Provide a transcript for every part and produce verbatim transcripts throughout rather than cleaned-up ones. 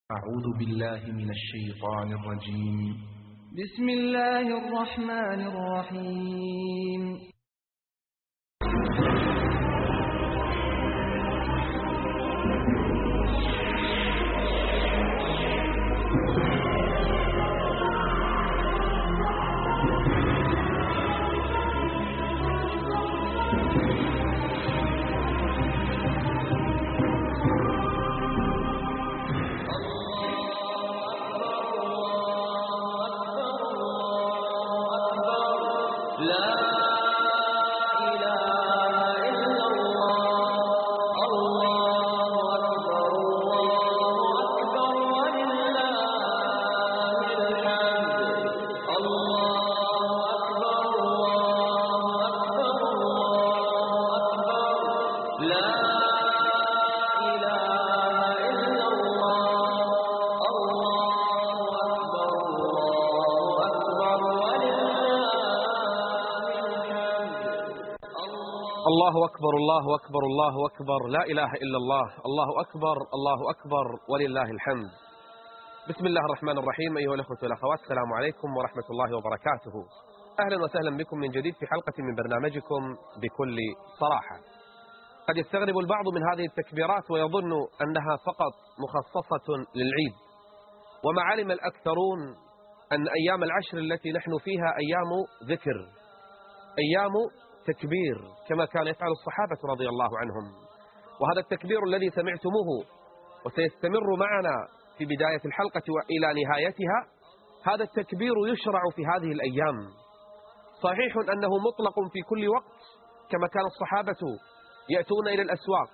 أعوذ بالله من الشيطان الرجيم. بسم الله الرحمن الرحيم. الله أكبر الله أكبر الله أكبر، لا إله إلا الله، الله أكبر الله أكبر ولله الحمد. بسم الله الرحمن الرحيم. أيها الأخوة والأخوات، السلام عليكم ورحمة الله وبركاته. أهلا وسهلا بكم من جديد في حلقة من برنامجكم بكل صراحة. قد يستغرب البعض من هذه التكبيرات ويظن أنها فقط مخصصة للعيد، وما علم الأكثرون أن أيام العشر التي نحن فيها أيام ذكر، أيام تكبير كما كان يفعل الصحابة رضي الله عنهم. وهذا التكبير الذي سمعتموه وسيستمر معنا في بداية الحلقة وإلى نهايتها، هذا التكبير يشرع في هذه الأيام. صحيح أنه مطلق في كل وقت، كما كان الصحابة يأتون إلى الأسواق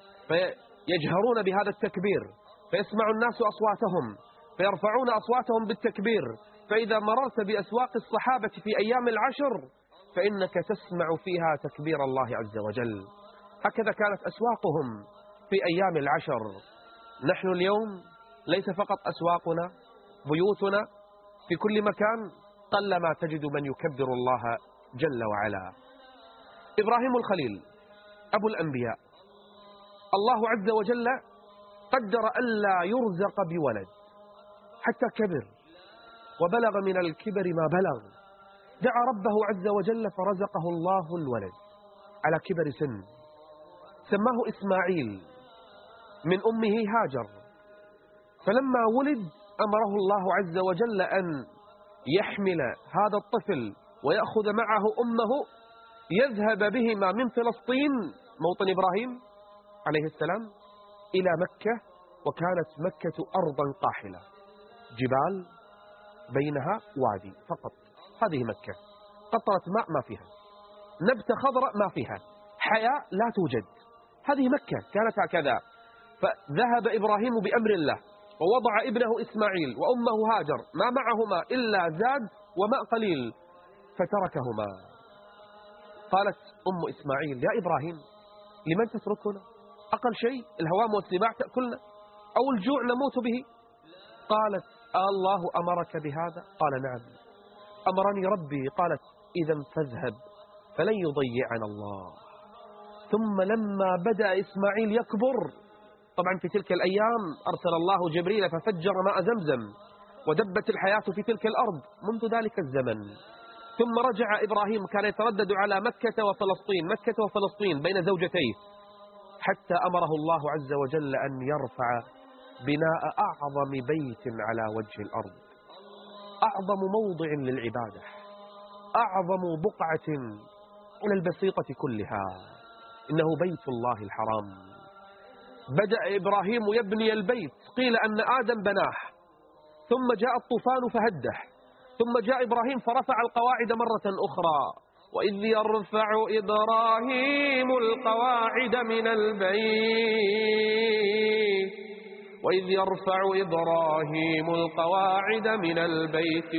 فيجهرون بهذا التكبير، فيسمع الناس أصواتهم فيرفعون أصواتهم بالتكبير. فإذا مررت بأسواق الصحابة في أيام العشر فإنك تسمع فيها تكبير الله عز وجل. هكذا كانت أسواقهم في أيام العشر. نحن اليوم ليس فقط أسواقنا، بيوتنا في كل مكان قلما تجد من يكبر الله جل وعلا. إبراهيم الخليل أبو الأنبياء، الله عز وجل قدر ألا يرزق بولد حتى كبر وبلغ من الكبر ما بلغ. دعا ربه عز وجل فرزقه الله الولد على كبر سن، سماه إسماعيل من أمه هاجر. فلما ولد أمره الله عز وجل أن يحمل هذا الطفل ويأخذ معه أمه، يذهب بهما من فلسطين موطن إبراهيم عليه السلام إلى مكة. وكانت مكة أرضا قاحلة، جبال بينها وادي فقط. هذه مكة قطرة ماء ما فيها، نبتة خضراء ما فيها، حياة لا توجد. هذه مكة كانت هكذا. فذهب إبراهيم بأمر الله ووضع ابنه إسماعيل وأمه هاجر، ما معهما إلا زاد وماء قليل، فتركهما. قالت أم إسماعيل: يا إبراهيم، لمن تتركنا؟ أقل شيء الهوام والسباع تأكلنا أو الجوع نموت به. قالت: الله أمرك بهذا؟ قال: نعم أمرني ربي. قالت: إذا فاذهب فلن يضيعنا الله. ثم لما بدأ إسماعيل يكبر، طبعا في تلك الأيام أرسل الله جبريل ففجر ماء زمزم ودبت الحياة في تلك الأرض منذ ذلك الزمن. ثم رجع إبراهيم، كان يتردد على مكة وفلسطين مكة وفلسطين بين زوجتيه، حتى أمره الله عز وجل أن يرفع بناء أعظم بيت على وجه الأرض، أعظم موضع للعبادة، أعظم بقعة على البسيطة كلها، إنه بيت الله الحرام. بدأ إبراهيم يبني البيت، قيل أن آدم بناه ثم جاء الطوفان فهده، ثم جاء إبراهيم فرفع القواعد مرة أخرى. وإذ يرفع إبراهيم القواعد من البيت وإذ يرفع إبراهيم القواعد من البيت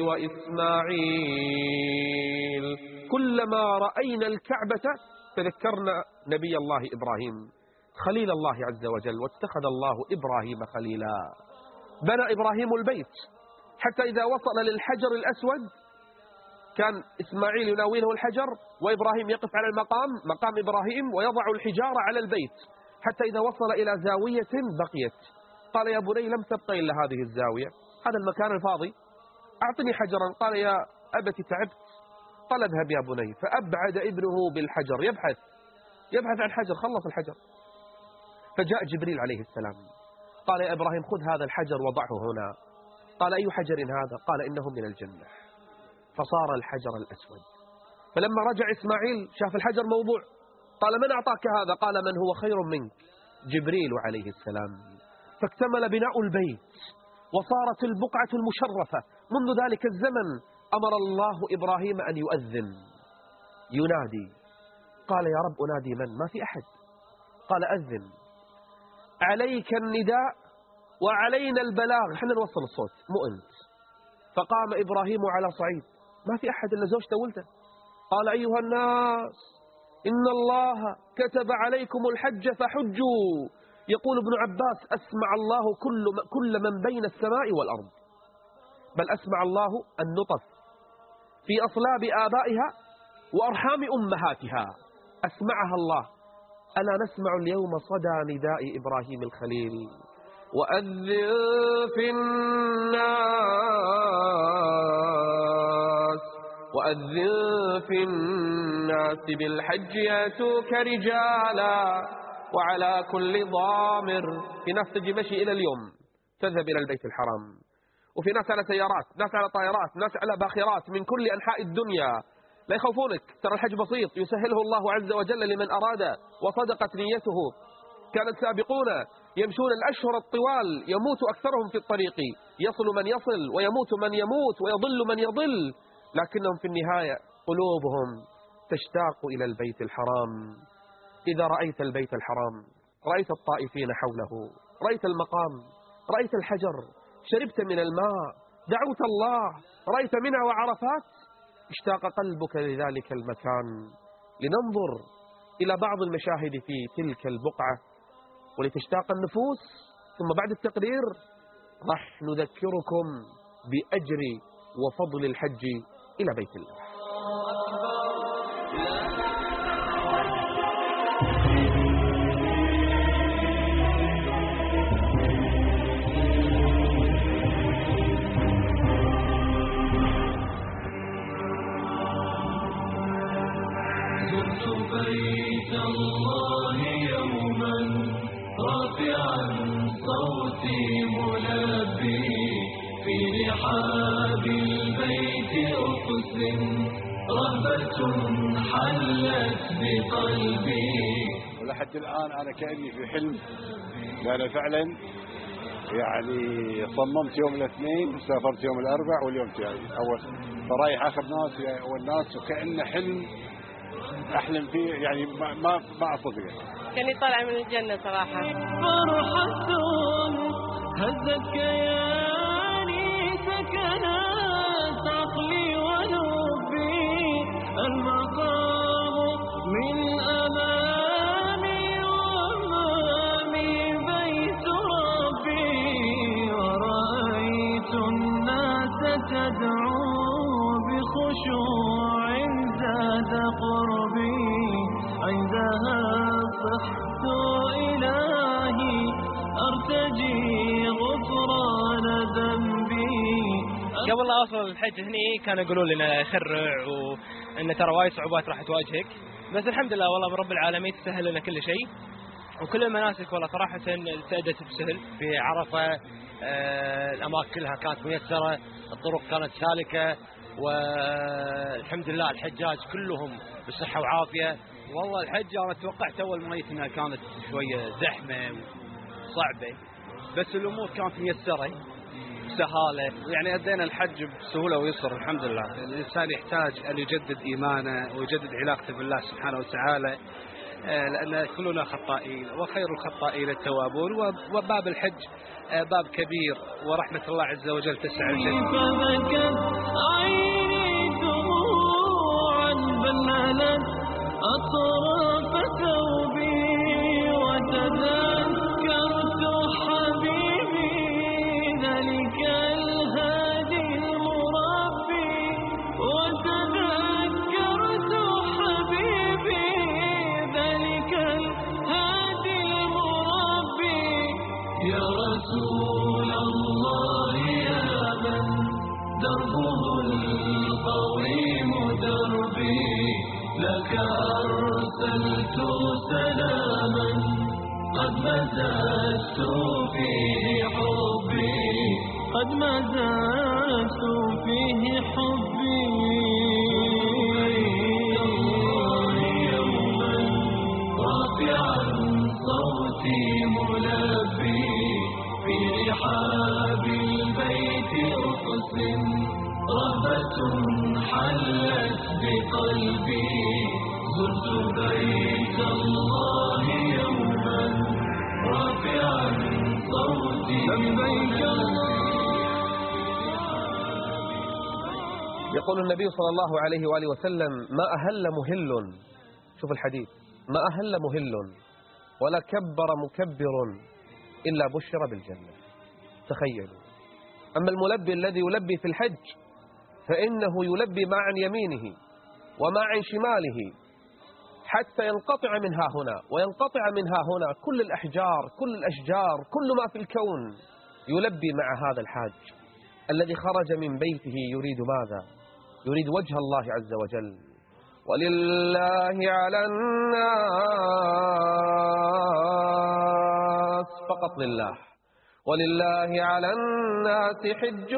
وإسماعيل. كلما رأينا الكعبة تذكرنا نبي الله إبراهيم خليل الله عز وجل، واتخذ الله إبراهيم خليلا. بنى إبراهيم البيت حتى إذا وصل للحجر الأسود كان إسماعيل يناوله الحجر وإبراهيم يقف على المقام، مقام إبراهيم، ويضع الحجارة على البيت، حتى إذا وصل إلى زاوية بقيت قال يا بني لم تبقى إلا هذه الزاوية، هذا المكان الفاضي، أعطني حجرا. قال يا أبت تعبت. قال اذهب يا بني. فأبعد ابنه بالحجر يبحث يبحث عن حجر، خلص الحجر. فجاء جبريل عليه السلام قال يا إبراهيم خذ هذا الحجر وضعه هنا. قال أي حجر هذا؟ قال إنه من الجنة. فصار الحجر الأسود. فلما رجع إسماعيل شاف الحجر موضوع، قال من أعطاك هذا؟ قال من هو خير منك؟ جبريل عليه السلام. فاكتمل بناء البيت وصارت البقعة المشرفة. منذ ذلك الزمن أمر الله إبراهيم أن يؤذن ينادي. قال يا رب أنادي من؟ ما في أحد. قال أذن، عليك النداء وعلينا البلاغ، احنا نوصل الصوت مو أنت. فقام إبراهيم على صعيد، ما في أحد إلا زوجته وولده. قال أيها الناس إن الله كتب عليكم الحج فحجوا. يقول ابن عباس أسمع الله كل كل من بين السماء والأرض، بل أسمع الله النطف في أصلاب آبائها وأرحام أمهاتها، أسمعها الله. ألا نسمع اليوم صدى نداء إبراهيم الخليل وأذن في الناس وأذن في الناس بالحج يأتوك رجالا وعلى كل ضامر. في ناس تجي مشي إلى اليوم تذهب إلى البيت الحرام، وفي ناس على سيارات، ناس على طائرات، ناس على باخرات من كل أنحاء الدنيا. لا يخوفونك، ترى الحج بسيط يسهله الله عز وجل لمن أراد وصدقت نيته. كان السابقون يمشون الأشهر الطوال يموت أكثرهم في الطريق، يصل من يصل ويموت من يموت ويضل من يضل، لكنهم في النهاية قلوبهم تشتاق إلى البيت الحرام. إذا رأيت البيت الحرام، رأيت الطائفين حوله، رأيت المقام، رأيت الحجر، شربت من الماء، دعوت الله، رأيت منى وعرفات، اشتاق قلبك لذلك المكان. لننظر إلى بعض المشاهد في تلك البقعة ولتشتاق النفوس. ثم بعد التقرير راح نذكركم بأجر وفضل الحج إلى بيت الله. زرت بيت الله يوما رافعا صوتي ملبي في رحاب البيت أقسم رهبة حلت بقلبي. ولحد الآن أنا كأني في حلم، لأن فعلا يعني صممت يوم الاثنين وسافرت يوم الأربع واليوم جاي أول، فرايح آخر ناس والناس وكأنه حلم أحلم فيه، يعني ما ما ما أصدق. كاني طالعة من الجنة صراحة. فرحة هزت كياني سكنت عقلي ولبي، المقام من أمامي وأمامي بيت ربي، ورأيت الناس تدعو بخشوع زاد قربي، عندها صحت إلهي أرتجي غفران ذنبي. قبل لا أوصل الحج هني كانوا يقولوا لنا يخرع وإن ترى وايد صعوبات راح تواجهك، بس الحمد لله والله رب العالمين تسهل لنا كل شيء، وكل المناسك والله صراحة سأدت بسهل. في عرفة آه الأماكن كلها كانت ميسرة، الطرق كانت سالكة، والحمد لله الحجاج كلهم بصحة وعافية. والله الحج أنا توقعت أول ما جيت إنها كانت شوية زحمة وصعبة، بس الأمور كانت ميسرة سهالة، يعني أدينا الحج بسهولة ويسر الحمد لله. الإنسان يحتاج أن يجدد إيمانه ويجدد علاقته بالله سبحانه وتعالى، لأن كلنا خطائين وخير الخطائين التوابون، وباب الحج باب كبير ورحمة الله عز وجل تسع الجنة. فبكت عيني دموعا بللت أطراف ثوبي، وتذكرت حبيبي ذلك الهادي المربي، وتذكرت حبيبي ذلك الهادي المربي. يا رسول سلاما قد مزجت فيه حبي قد مزجت فيه حبي يوما رافعا صوتي ملبي في رحاب البيت أقسم رهبة حلت بقلبي زرت بيت الله يوما رافعا صوتي لبيك يقول النبي صلى الله عليه وآله وسلم ما أهل مهل، شوف الحديث، ما أهل مهل ولا كبر مكبر إلا بشر بالجنة. تخيلوا. أما الملبي الذي يلبي في الحج فإنه يلبي ما عن يمينه وما عن شماله حتى ينقطع منها هنا وينقطع منها هنا كل الأحجار كل الأشجار كل ما في الكون يلبي مع هذا الحاج الذي خرج من بيته يريد ماذا؟ يريد وجه الله عز وجل. ولله على الناس فقط لله، ولله على الناس حج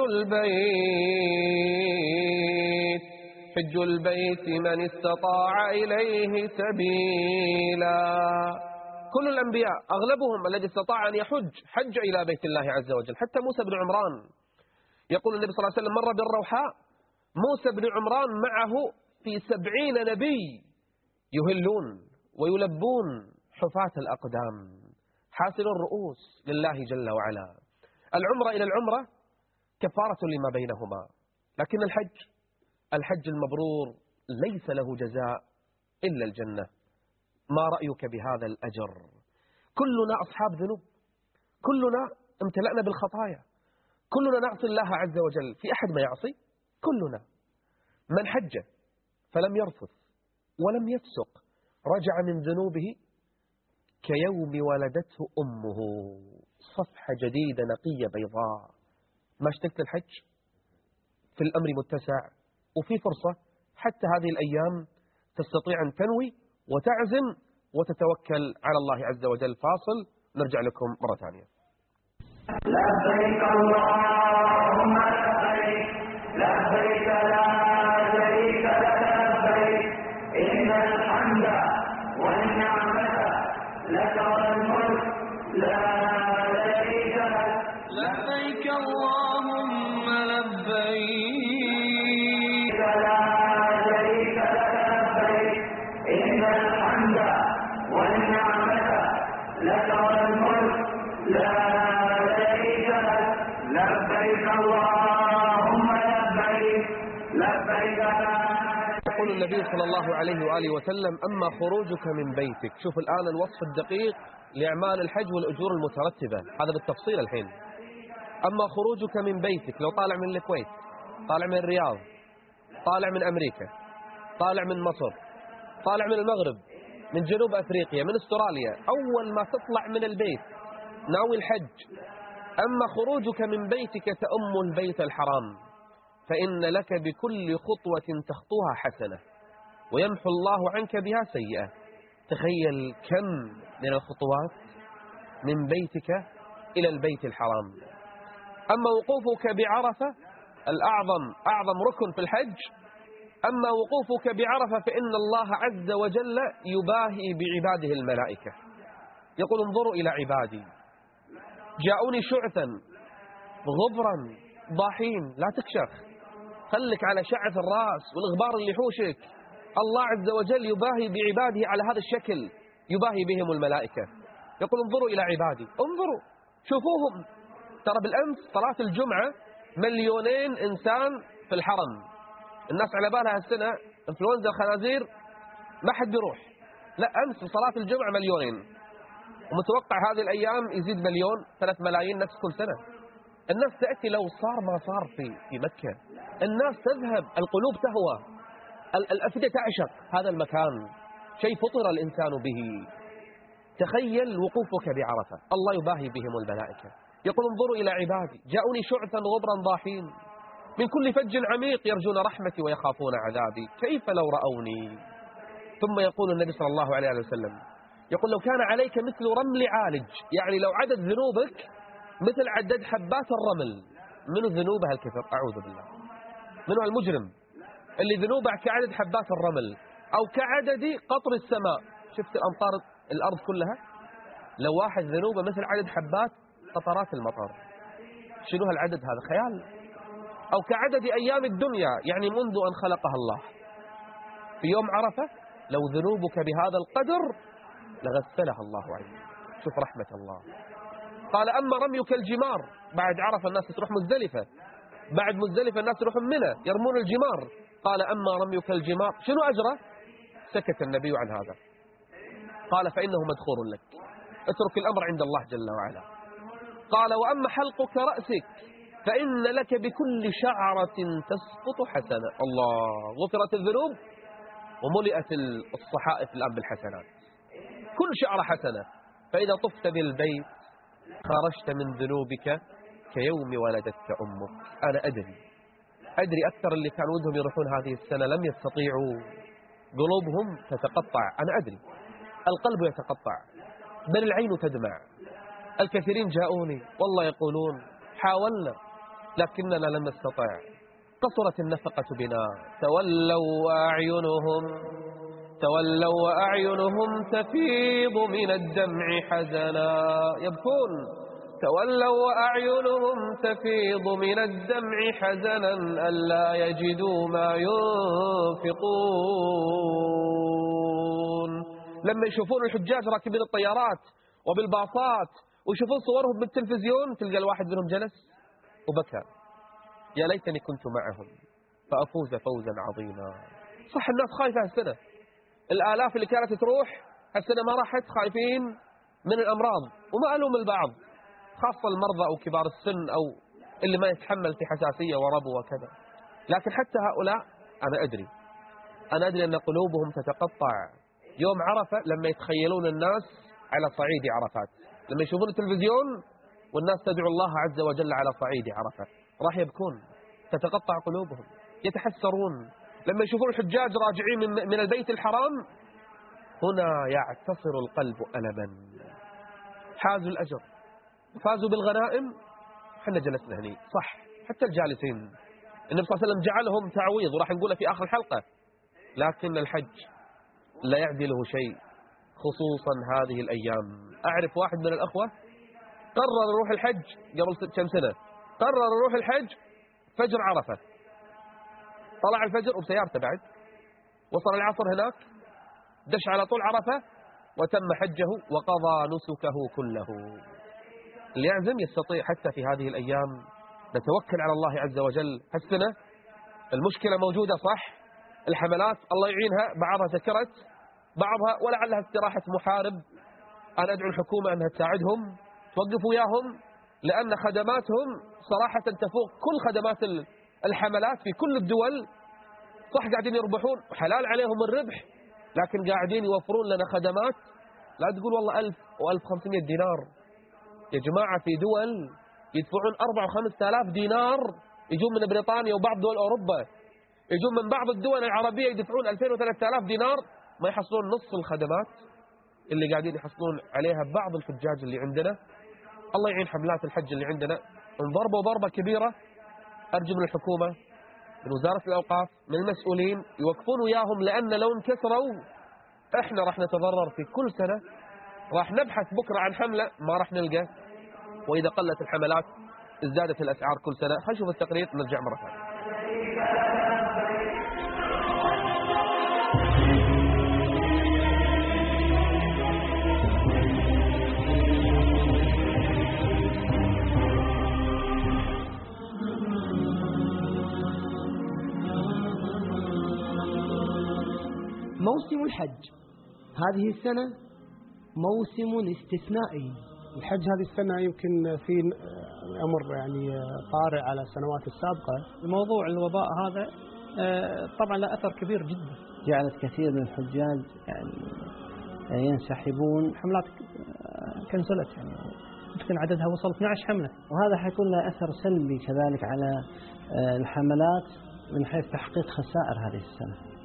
البيت حج البيت من استطاع إليه سبيلا. كل الأنبياء أغلبهم الذي استطاع أن يحج حج إلى بيت الله عز وجل. حتى موسى بن عمران يقول النبي صلى الله عليه وسلم مر بالروحاء موسى بن عمران معه في سبعين نبي يهلون ويلبون حفاة الأقدام حاسر الرؤوس لله جل وعلا. العمرة إلى العمرة كفارة لما بينهما، لكن الحج الحج المبرور ليس له جزاء إلا الجنة. ما رأيك بهذا الأجر؟ كلنا أصحاب ذنوب، كلنا امتلأنا بالخطايا، كلنا نعصي الله عز وجل. في أحد ما يعصي؟ كلنا. من حج فلم يرفث ولم يفسق رجع من ذنوبه كيوم ولدته أمه، صفحة جديدة نقية بيضاء. ما اشتقت الحج؟ في الأمر متسع وفي فرصة حتى هذه الأيام تستطيع أن تنوي وتعزم وتتوكل على الله عز وجل. فاصل نرجع لكم مرة ثانية. لبيك اللهم لبيك لبيك لا شريك لك لبيك إن الحمد والنعمة لك والملك لا شريك لك. لبيك اللهم لبيك لا شريك لك لبيك إن الحمد والنعمة لك والملك لا شريك لك. لبيك اللهم لبيك لبيك لا. يقول النبي صلى الله عليه وآله وسلم أما خروجك من بيتك، شوف الآن الوصف الدقيق لأعمال الحج والأجور المترتبة، هذا بالتفصيل الحين. أما خروجك من بيتك، لو طالع من الكويت، طالع من الرياض، طالع من أمريكا، طالع من مصر، طالع من المغرب، من جنوب أفريقيا، من استراليا، أول ما تطلع من البيت ناوي الحج. أما خروجك من بيتك تأم البيت الحرام فإن لك بكل خطوة تخطوها حسنة ويمحو الله عنك بها سيئة. تخيل كم من الخطوات من بيتك إلى البيت الحرام. أما وقوفك بعرفة الأعظم أعظم ركن في الحج، أما وقوفك بعرفة فإن الله عز وجل يباهي بعباده الملائكة. يقول انظروا إلى عبادي جاءوني شعثا غبرا ضاحين. لا تكشخ، خلك على شعث الرأس والغبار اللي يحوشك. الله عز وجل يباهي بعباده على هذا الشكل، يباهي بهم الملائكة. يقول انظروا إلى عبادي، انظروا شوفوهم. ترى بالأمس صلاة الجمعة مليونين إنسان في الحرم. الناس على بالها هالسنة انفلونزا الخنازير ما حد بيروح، لا أمس صلاة الجمعة مليونين، ومتوقع هذه الأيام يزيد مليون ثلاث ملايين نفس كل سنة. الناس تأتي لو صار ما صار في في مكة. الناس تذهب، القلوب تهوى، الأفئدة تعشق هذا المكان، شيء فطر الإنسان به. تخيل وقوفك بعرفة، الله يباهي بهم الملائكة. يقول انظروا إلى عبادي جاءوني شعثا غبرا ضاحين من كل فج عميق يرجون رحمتي ويخافون عذابي. كيف لو رأوني ثم يقول النبي صلى الله عليه وسلم، يقول لو كان عليك مثل رمل عالج، يعني لو عدد ذنوبك مثل عدد حبات الرمل. منو ذنوبه الكثر؟ أعوذ بالله. منو المجرم اللي ذنوبه كعدد حبات الرمل أو كعدد قطر السماء؟ شفت الأمطار الأرض كلها، لو واحد ذنوبه مثل عدد حبات قطرات المطر، شنو هالعدد هذا؟ خيال. أو كعدد أيام الدنيا، يعني منذ أن خلقها الله. في يوم عرفة لو ذنوبك بهذا القدر لغسلها الله عنك. شوف رحمة الله. قال أما رميك الجمار، بعد عرفة الناس تروح مزدلفة، بعد مزدلفة الناس يروحون منى يرمون الجمار. قال أما رميك الجمار شنو أجره؟ سكت النبي عن هذا، قال فإنه مدخور لك، اترك الأمر عند الله جل وعلا. قال وأما حلقك رأسك فإن لك بكل شعرة تسقط حسنة. الله، غفرت الذنوب وملئت الصحائف الآن بالحسنات، كل شعرة حسنة. فإذا طفت بالبيت خرجت من ذنوبك كيوم ولدتك أمك. أنا أدري أدري أكثر اللي كان ودهم يروحون هذه السنة لم يستطيعوا، قلوبهم تتقطع. أنا أدري القلب يتقطع بل العين تدمع. الكثيرين جاءوني والله يقولون حاولنا لكننا لم نستطع، قصرت النفقة بنا، تولوا وأعينهم تولوا وأعينهم تفيض من الدمع حزنا، يبكون. تولوا وأعينهم تفيض من الدمع حزنا ألا يجدوا ما ينفقون. لما يشوفون الحجاج راكبين الطيارات وبالباصات ويشوفون صورهم بالتلفزيون، تلقى الواحد منهم جلس وبكى، يا ليتني كنت معهم فأفوز فوزا عظيما. صح الناس خايفة هالسنة، الآلاف اللي كانت تروح هالسنة ما راحت، خايفين من الأمراض، وما ألوم البعض خاصة المرضى أو كبار السن أو اللي ما يتحمل في حساسية وربو وكذا. لكن حتى هؤلاء أنا أدري أنا أدري أن قلوبهم تتقطع يوم عرفة لما يتخيلون الناس على صعيد عرفات، لما يشوفون التلفزيون والناس تدعو الله عز وجل على صعيد عرفة راح يبكون، تتقطع قلوبهم، يتحسرون. لما يشوفون الحجاج راجعين من, من البيت الحرام هنا يعتصر القلب ألما. حازوا الأجر، فازوا بالغنائم، حنا جلسنا هني صح، حتى الجالسين النبي صلى الله عليه وسلم جعلهم تعويض وراح نقوله في آخر الحلقة، لكن الحج لا يعدله شيء خصوصا هذه الأيام. أعرف واحد من الأخوة قرر يروح الحج قبل كم سنة، قرر يروح الحج فجر عرفة، طلع الفجر وبسيارته بعد، وصل العصر هناك، دش على طول عرفة وتم حجه وقضى نسكه كله. اللي يعزم يستطيع حتى في هذه الأيام. نتوكل على الله عز وجل. هالسنة المشكلة موجودة صح، الحملات الله يعينها بعضها سكرت بعضها ولعلها استراحة محارب. أنا أدعو الحكومة أنها تساعدهم، توقف وياهم، لأن خدماتهم صراحة تفوق كل خدمات الحملات في كل الدول. صح قاعدين يربحون وحلال عليهم الربح، لكن قاعدين يوفرون لنا خدمات. لا تقول والله ألف وألف خمسمائة دينار يا جماعة، في دول يدفعون أربعة وخمسة آلاف دينار، يجون من بريطانيا وبعض دول أوروبا، يجون من بعض الدول العربية يدفعون ألفين وثلاثة آلاف دينار، ما يحصلون نصف الخدمات اللي قاعدين يحصلون عليها بعض الحجاج اللي عندنا. الله يعين حملات الحج اللي عندنا، انضربوا ضربة كبيرة. أرجو من الحكومة، من وزارة الأوقاف، من المسؤولين يوقفون وياهم، لأن لو انكسروا احنا راح نتضرر في كل سنة. راح نبحث بكرة عن حملة ما راح نلقى، وإذا قلت الحملات ازدادت الأسعار كل سنة. خلينا نشوف التقرير نرجع مرة ثانية. موسم الحج هذه السنة موسم استثنائي. الحج هذه السنة يمكن في أمر يعني طارئ على السنوات السابقة. الموضوع الوباء هذا طبعا له أثر كبير جدا، جعلت كثير من الحجاج يعني ينسحبون، حملات كنسلت، يعني يمكن عددها وصل اثني عشر حملة، وهذا حيكون له أثر سلبي كذلك على الحملات من حيث تحقيق خسائر هذه السنة.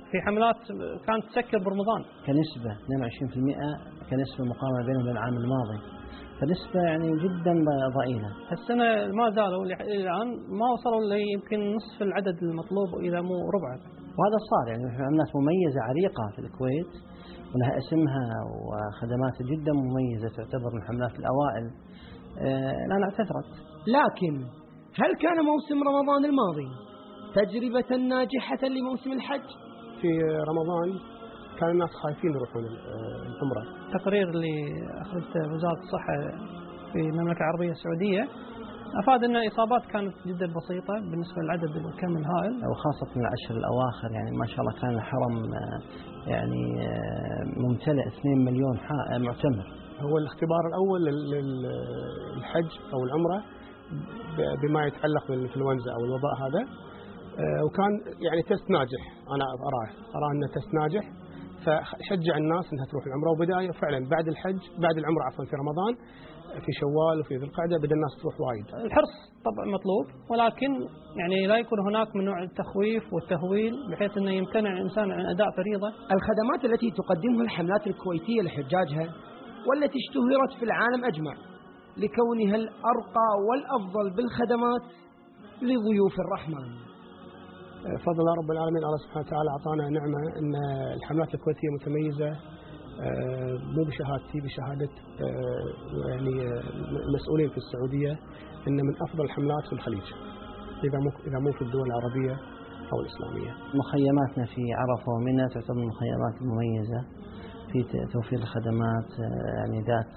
في حملات كانت تسكر برمضان كنسبة اثنين وعشرين بالمئة كنسبة مقارنة بينهم وبين العام الماضي، فنسبة يعني جدا ضئيلة. السنة ما زالوا الآن ما وصلوا ل يمكن نصف العدد المطلوب إذا مو ربعه، وهذا صار يعني في حملات مميزة عريقة في الكويت ولها اسمها وخدمات جدا مميزة تعتبر من الحملات الأوائل الآن اعتذرت. لكن هل كان موسم رمضان الماضي تجربة ناجحة لموسم الحج؟ في رمضان كان الناس خايفين يروحون العمرة. التقرير اللي أخرجته وزارة الصحة في المملكة العربية السعودية أفاد أن الإصابات كانت جدا بسيطة بالنسبة للعدد الكم الهائل، وخاصة من العشر الأواخر يعني ما شاء الله كان الحرم يعني ممتلئ اثنين مليون معتمر. هو الاختبار الأول للحج أو العمرة بما يتعلق بالإنفلونزا أو الوباء هذا، وكان يعني تست ناجح. أنا أراه أراه أنه تست ناجح، فشجع الناس أنها تروح العمرة. وبداية فعلا بعد الحج بعد العمرة عفوا في رمضان في شوال وفي ذي القعدة بدأ الناس تروح وايد. الحرص طبعا مطلوب، ولكن يعني لا يكون هناك من نوع التخويف والتهويل بحيث أنه يمتنع الإنسان عن أداء فريضة. الخدمات التي تقدمها الحملات الكويتية لحجاجها والتي اشتهرت في العالم أجمع لكونها الأرقى والأفضل بالخدمات لضيوف الرحمن. فضل الله رب العالمين، الله سبحانه وتعالى أعطانا نعمة أن الحملات الكويتية متميزة مو بشهادتي بشهادة يعني مسؤولين في السعودية إن من أفضل الحملات في الخليج إذا مو إذا مو في الدول العربية أو الإسلامية. مخيماتنا في عرفة ومنى تعتبر من المخيمات المميزة في توفير الخدمات يعني ذات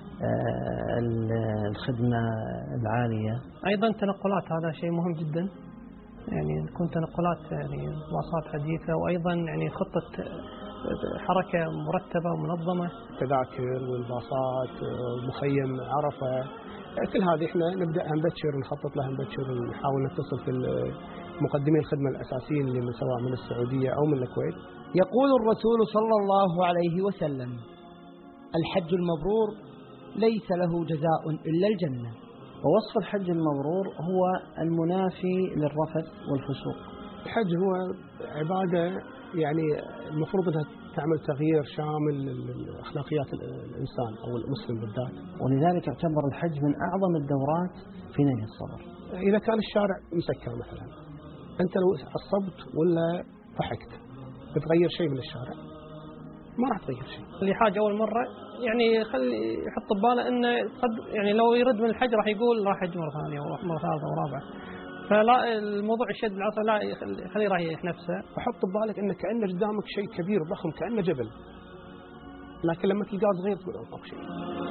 الخدمة العالية. أيضا تنقلات هذا شيء مهم جدا، يعني تكون تنقلات يعني باصات حديثة، وأيضا يعني خطة حركة مرتبة ومنظمة. التذاكر والباصات ومخيم عرفة كل هذه احنا نبدأها مبكر ونخطط لها مبكر ونحاول نتصل في مقدمي الخدمة الأساسيين اللي من سواء من السعودية أو من الكويت. يقول الرسول صلى الله عليه وسلم: الحج المبرور ليس له جزاء إلا الجنة. ووصف الحج المبرور هو المنافي للرفث والفسوق. الحج هو عبادة يعني المفروض أنها تعمل تغيير شامل لأخلاقيات الإنسان أو المسلم بالذات، ولذلك يعتبر الحج من أعظم الدورات في نيل الصبر. إذا كان الشارع مسكر مثلا، أنت لو عصبت ولا ضحكت بتغير شيء من الشارع؟ ما راح تغير شيء. اللي حاج أول مرة يعني خلي يحط بباله إنه قد يعني لو يرد من الحج راح يقول راح حج مرة ثانية وراح مرة ثالثة ورابعة، فلا الموضوع الشد العصا لا خليه يريح نفسه. وحط ببالك إن كأنه قدامك شيء كبير ضخم كأنه جبل، لكن لما تلقاه صغير تقول أوه شيء.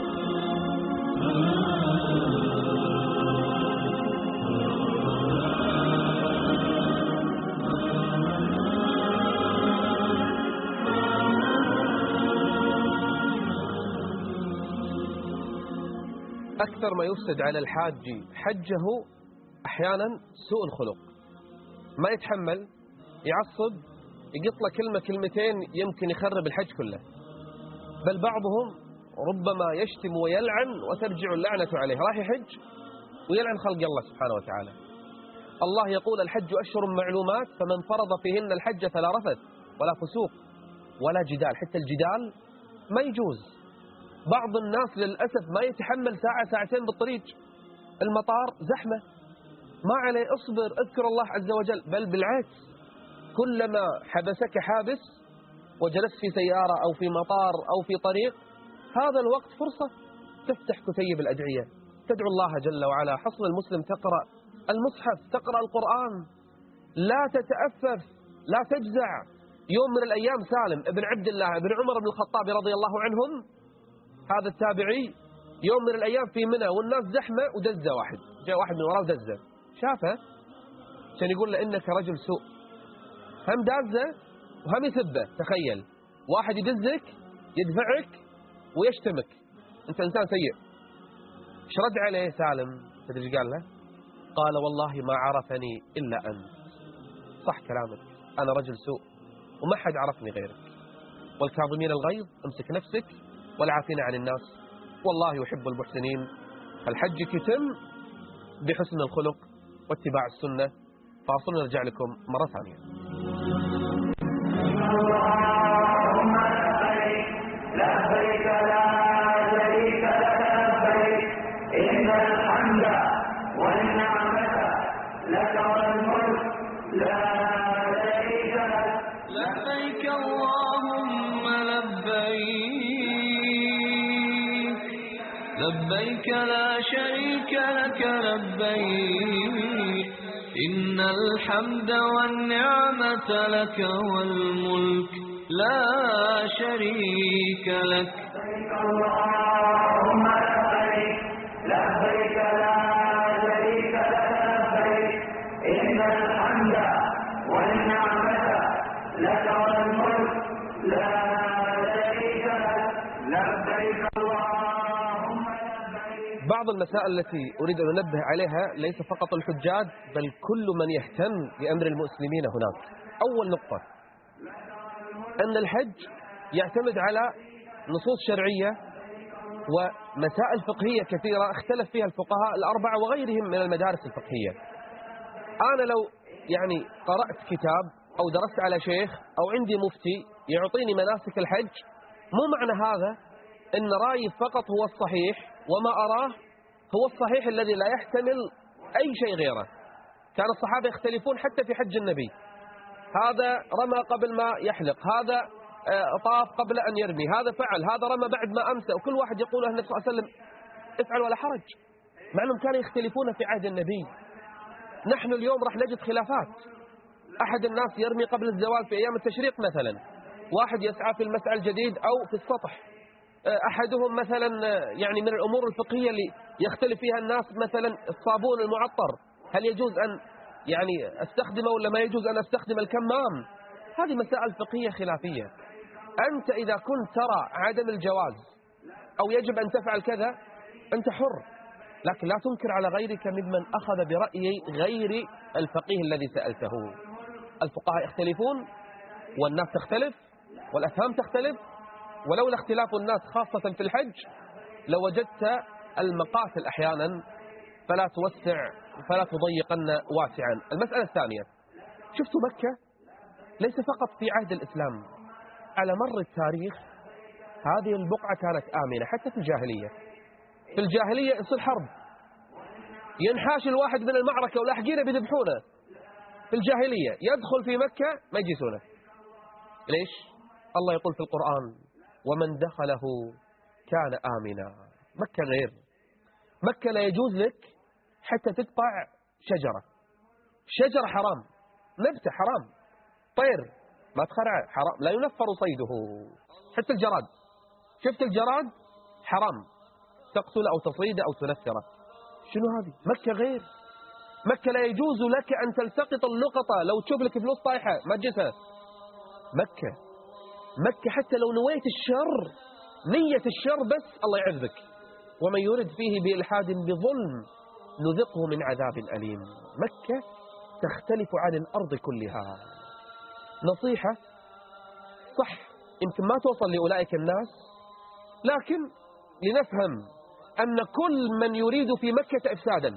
أكثر ما يفسد على الحاج حجه أحيانا سوء الخلق، ما يتحمل، يعصب، يقط له كلمة كلمتين يمكن يخرب الحج كله، بل بعضهم ربما يشتم ويلعن وترجع اللعنة عليه، راح يحج ويلعن خلق الله سبحانه وتعالى. الله يقول: الحج أشهر معلومات فمن فرض فيهن الحج فلا رفث ولا فسوق ولا جدال. حتى الجدال ما يجوز. بعض الناس للأسف ما يتحمل ساعة ساعتين بالطريق، المطار زحمة، ما عليه اصبر اذكر الله عز وجل، بل بالعكس كلما حبسك حابس وجلست في سيارة أو في مطار أو في طريق، هذا الوقت فرصة تفتح كتيب الأدعية، تدعو الله جل وعلا. حصن المسلم تقرأ المصحف، تقرأ القرآن، لا تتأفف، لا تجزع. يوم من الأيام سالم ابن عبد الله ابن عمر بن الخطاب رضي الله عنهم، هذا التابعي، يوم من الأيام في منى والناس زحمة ودزة واحد، جاء واحد من وراه ودزة، شافه كان يقول له إنك رجل سوء، هم دازة وهم يسبه. تخيل واحد يدزك يدفعك ويشتمك، أنت إنسان سيء. ايش رد عليه سالم؟ تدري ايش قال له؟ قال: والله ما عرفني إلا أنت. صح كلامك، أنا رجل سوء وما حد عرفني غيرك. والكاظمين الغيظ امسك نفسك والعافين عن الناس والله يحب المحسنين. الحج يتم بحسن الخلق واتباع السنة. فاصل نرجع لكم مرة ثانية. اللهم لبيك لبيك لا شريك لك لبيك إن الحمد والنعمة لك والملك لا شريك لك لبيك اللهم لبيك لبيك لا شريك لك لبيك إن الحمد والنعمة لك والملك لا شريك لك لبيك اللهم لبيك لبيك لا شريك لك لبيك إن الحمد والنعمة لك والملك لا شريك لك لبيك اللهم لبيك. بعض المسائل التي أريد أن أنبه عليها ليس فقط الحجاج بل كل من يهتم بأمر المسلمين هناك. أول نقطة أن الحج يعتمد على نصوص شرعية ومسائل فقهية كثيرة اختلف فيها الفقهاء الأربعة وغيرهم من المدارس الفقهية. أنا لو يعني قرأت كتاب أو درست على شيخ أو عندي مفتي يعطيني مناسك الحج، مو معنى هذا أن رأيي فقط هو الصحيح وما أراه هو الصحيح الذي لا يحتمل أي شيء غيره. كان الصحابة يختلفون حتى في حج النبي، هذا رمى قبل ما يحلق، هذا طاف قبل أن يرمي، هذا فعل، هذا رمى بعد ما أمسى، وكل واحد يقول النبي صلى الله عليه وسلم افعل ولا حرج، مع أنهم كانوا يختلفون في عهد النبي. نحن اليوم راح نجد خلافات، أحد الناس يرمي قبل الزوال في أيام التشريق مثلا، واحد يسعى في المسعى الجديد أو في السطح، أحدهم مثلا يعني من الأمور الفقهية اللي يختلف فيها الناس مثلا الصابون المعطر، هل يجوز أن يعني أستخدمه ولا ما يجوز أن أستخدم الكمام؟ هذه مسائل فقهية خلافية. أنت إذا كنت ترى عدم الجواز أو يجب أن تفعل كذا أنت حر، لكن لا تنكر على غيرك ممن أخذ برأي غير الفقيه الذي سألته. الفقهاء يختلفون والناس تختلف والأفهام تختلف، ولولا اختلاف الناس خاصة في الحج لوجدت المقاتل أحيانا فلا توسع فلا تضيقن واسعا. المسألة الثانية، شفتوا مكة ليس فقط في عهد الإسلام، على مر التاريخ هذه البقعة كانت آمنة حتى في الجاهلية. في الجاهلية يصير حرب، ينحاش الواحد من المعركة والأحجيرة بيذبحونه. في الجاهلية يدخل في مكة ما يجيسونه. ليش؟ الله يقول في القرآن ومن دخله كان آمنا. مكة غير، مكة لا يجوز لك حتى تقطع شجرة، شجرة حرام، نبتة حرام، طير ما تخرع حرام، لا ينفر صيده. حتى الجراد، شفت الجراد حرام تقتل أو تصيده أو تنفره. شنو هذه؟ مكة غير، مكة لا يجوز لك أن تلتقط اللقطة، لو تشوف لك فلوس طايحة ما تجسها. مكة مكة حتى لو نويت الشر، نية الشر بس الله يعذبك. ومن يرد فيه بإلحاد بظلم نذقه من عذاب أليم. مكة تختلف عن الأرض كلها. نصيحة صح يمكن ما توصل لأولئك الناس، لكن لنفهم أن كل من يريد في مكة إفسادا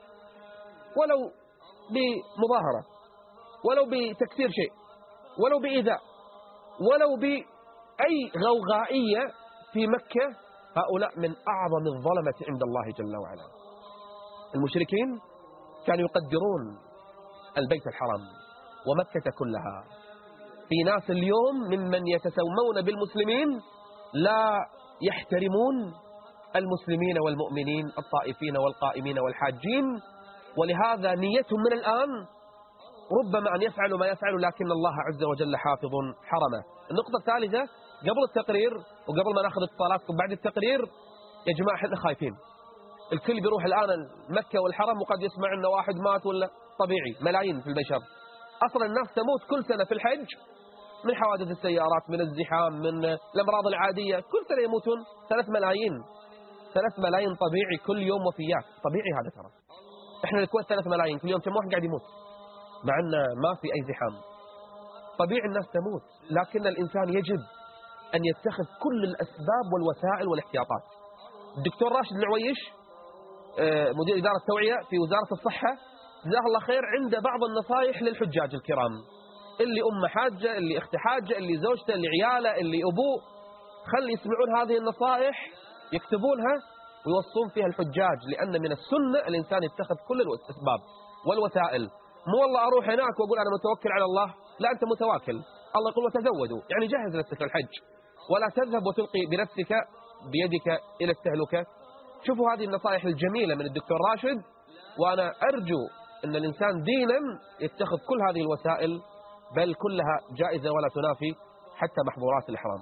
ولو بمظاهرة ولو بتكسير شيء ولو بإيذاء ولو بأي غوغائية في مكة، هؤلاء من أعظم الظلمة عند الله جل وعلا. المشركين كانوا يقدرون البيت الحرام ومكة كلها. في ناس اليوم ممن يتسومون بالمسلمين لا يحترمون المسلمين والمؤمنين الطائفين والقائمين والحاجين، ولهذا نيتهم من الآن ربما أن يفعلوا ما يفعلوا، لكن الله عز وجل حافظ حرمه. النقطة الثالثة قبل التقرير وقبل ما ناخذ اتصالاتكم بعد التقرير، يا جماعة احنا خايفين. الكل بيروح الآن مكة والحرم وقد يسمع أن واحد مات ولا طبيعي، ملايين في البشر. أصلا الناس تموت كل سنة في الحج من حوادث السيارات، من الزحام، من الأمراض العادية، كل سنة يموتون ثلاث ملايين ثلاث ملايين طبيعي كل يوم وفيات. طبيعي هذا ترى. احنا الكويت ثلاث ملايين كل يوم، كم واحد قاعد يموت مع أن ما في أي زحام. طبيعي الناس تموت، لكن الإنسان يجب أن يتخذ كل الأسباب والوسائل والاحتياطات. الدكتور راشد العويش مدير إدارة التوعية في وزارة الصحة جزاه الله خير عنده بعض النصائح للحجاج الكرام. اللي أم حاجة، اللي أخت حاجة، اللي زوجته، اللي عياله، اللي أبوه. خلي يسمعون هذه النصائح يكتبونها ويوصون فيها الحجاج، لأن من السنة الإنسان يتخذ كل الأسباب والوسائل. مو والله أروح هناك وأقول أنا متوكل على الله، لا أنت متواكل. الله يقول وتزودوا، يعني جهز نفسك للحج، ولا تذهب وتلقي بنفسك بيدك إلى التهلكة. شوفوا هذه النصائح الجميلة من الدكتور راشد، وأنا أرجو أن الإنسان دينا يتخذ كل هذه الوسائل، بل كلها جائزة ولا تنافي حتى محظورات الإحرام.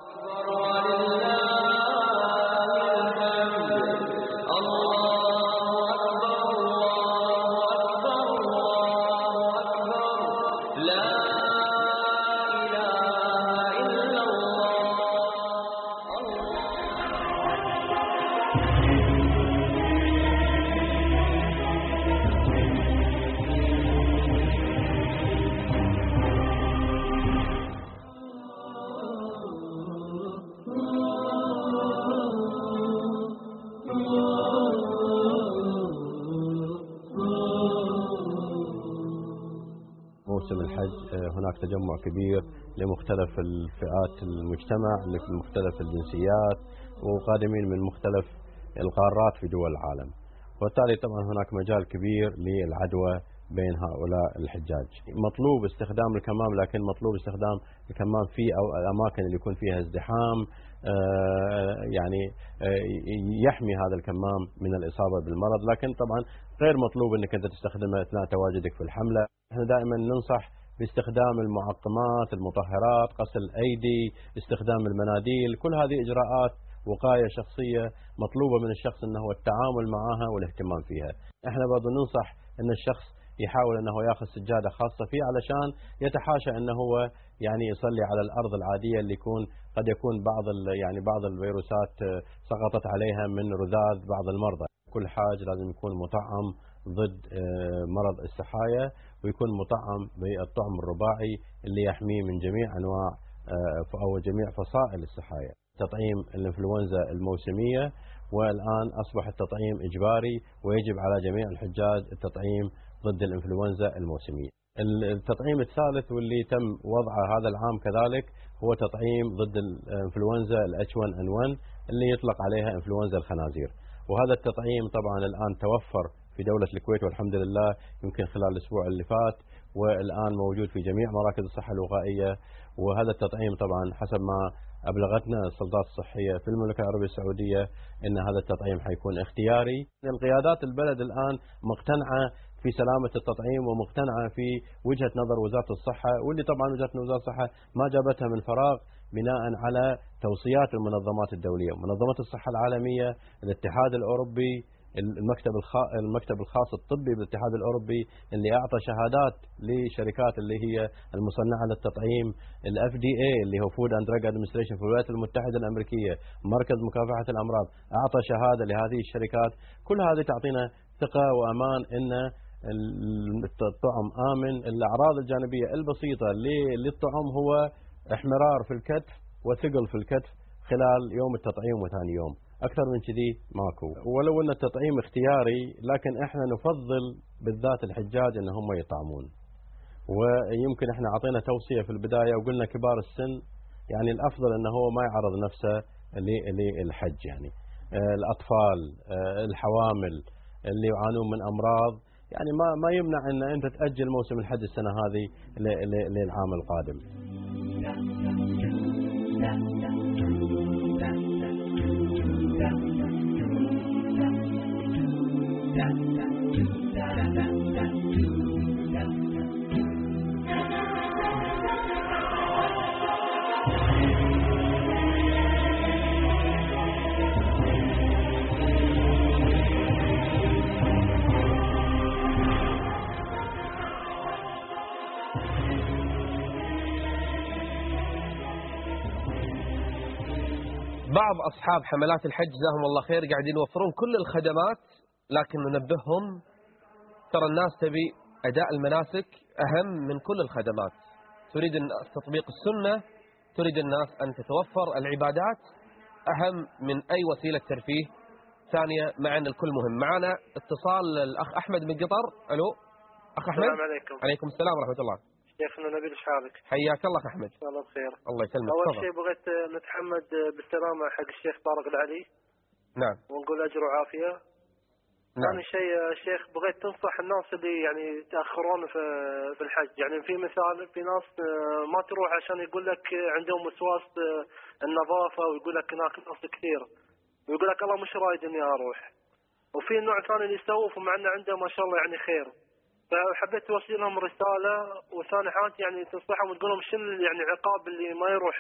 موسم الحج هناك تجمع كبير لمختلف الفئات المجتمع، لمختلف الجنسيات، وقادمين من مختلف القارات في دول العالم، وبالتالي طبعا هناك مجال كبير للعدوى بين هؤلاء الحجاج. مطلوب استخدام الكمام، لكن مطلوب استخدام الكمام في أو الأماكن اللي يكون فيها ازدحام، يعني يحمي هذا الكمام من الإصابة بالمرض، لكن طبعا غير مطلوب أنك أنت تستخدمه أثناء تواجدك في الحملة. احنا دائما ننصح باستخدام المعقمات، المطهرات، غسل الأيدي، استخدام المناديل، كل هذه إجراءات وقاية شخصية مطلوبة من الشخص أنه التعامل معها والاهتمام فيها. احنا برضو ننصح أن الشخص يحاول أنه يأخذ سجادة خاصة فيه علشان يتحاشى أنه هو يعني يصلي على الأرض العادية اللي يكون قد يكون بعض يعني بعض الفيروسات سقطت عليها من رذاذ بعض المرضى. كل حاج لازم يكون مطعم ضد مرض السحايا، ويكون مطعم بالطعم الرباعي اللي يحميه من جميع أنواع أو جميع فصائل السحايا. تطعيم الإنفلونزا الموسمية، والآن أصبح التطعيم إجباري، ويجب على جميع الحجاج التطعيم ضد الإنفلونزا الموسمية. التطعيم الثالث واللي تم وضعه هذا العام كذلك هو تطعيم ضد الإنفلونزا ال إتش وان إن وان اللي يطلق عليها إنفلونزا الخنازير، وهذا التطعيم طبعا الآن توفر في دولة الكويت والحمد لله يمكن خلال الأسبوع اللي فات، والآن موجود في جميع مراكز الصحة الوقائية. وهذا التطعيم طبعا حسب ما أبلغتنا السلطات الصحية في المملكة العربية السعودية أن هذا التطعيم حيكون اختياري. القيادات البلد الآن مقتنعة في سلامة التطعيم ومقتنعة في وجهة نظر وزارة الصحة، واللي طبعا وجهة نظر وزارة الصحة ما جابتها من فراغ بناء على توصيات المنظمات الدولية، منظمة الصحة العالمية، الاتحاد الأوروبي، المكتب المكتب الخاص الطبي بالاتحاد الأوروبي اللي أعطى شهادات لشركات اللي هي المصنعة للتطعيم، الإف دي إيه اللي هو فود اند دراج ادمنستريشن في الولايات المتحدة الأمريكية، مركز مكافحة الأمراض أعطى شهادة لهذه الشركات. كل هذه تعطينا ثقة وأمان أن الطعم آمن. الأعراض الجانبية البسيطة للطعم هو احمرار في الكتف وثقل في الكتف خلال يوم التطعيم وثاني يوم، أكثر من كذي ماكو. ولو أن التطعيم اختياري، لكن احنا نفضل بالذات الحجاج ان هم يطعمون. ويمكن احنا عطينا توصية في البداية وقلنا كبار السن يعني الأفضل انه هو ما يعرض نفسه للحج، يعني الأطفال، الحوامل اللي يعانون من أمراض، يعني ما ما يمنع ان انت تأجل موسم الحج السنة هذه للعام القادم. بعض أصحاب حملات الحج جزاهم الله خير قاعدين يوفرون كل الخدمات، لكن ننبههم ترى الناس تبي أداء المناسك أهم من كل الخدمات. تريد تطبيق السنة، تريد الناس أن تتوفر العبادات أهم من أي وسيلة ترفيه ثانية، مع أن الكل مهم. معنا اتصال الأخ أحمد من قطر. ألو أخ أحمد. السلام عليكم. عليكم السلام ورحمة الله. شيخنا نبيل شحالك. حياك الله أخ أحمد. إن شاء الله بخير. الله يسلمك. أول تفضل. شيء بغيت نتحمد بالسلامة حق الشيخ طارق العلي. نعم. ونقول أجر وعافية. نعم. ثاني شيء الشيخ بغيت تنصح الناس اللي يعني يتأخرون في في الحج، يعني في مثال في ناس ما تروح عشان يقول لك عندهم وسواس النظافة، ويقول لك هناك ناس كثير، ويقول لك الله مش رايد إني أروح. وفي نوع ثاني اللي يسوف ومع إنه عنده ما شاء الله يعني خير. فحبيت توصل لهم رسالة، وثاني حاجة يعني تنصحهم وتقول لهم شنو يعني عقاب اللي ما يروح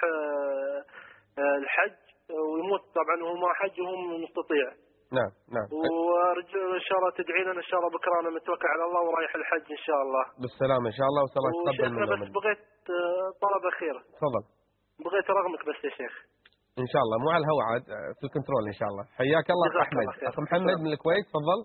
الحج ويموت طبعا وهو ما حج وهو مستطيع. نعم نعم. وارجو ان شاء الله تدعي لنا ان شاء الله بكره انا متوكل على الله ورايح الحج ان شاء الله. بالسلامة ان شاء الله وصلاة تقبل منا. بس بغيت طلب اخير. تفضل. بغيت رقمك بس يا شيخ. ان شاء الله مو على الهواء عاد في الكنترول ان شاء الله. حياك الله اخ احمد. اخ محمد من الكويت تفضل.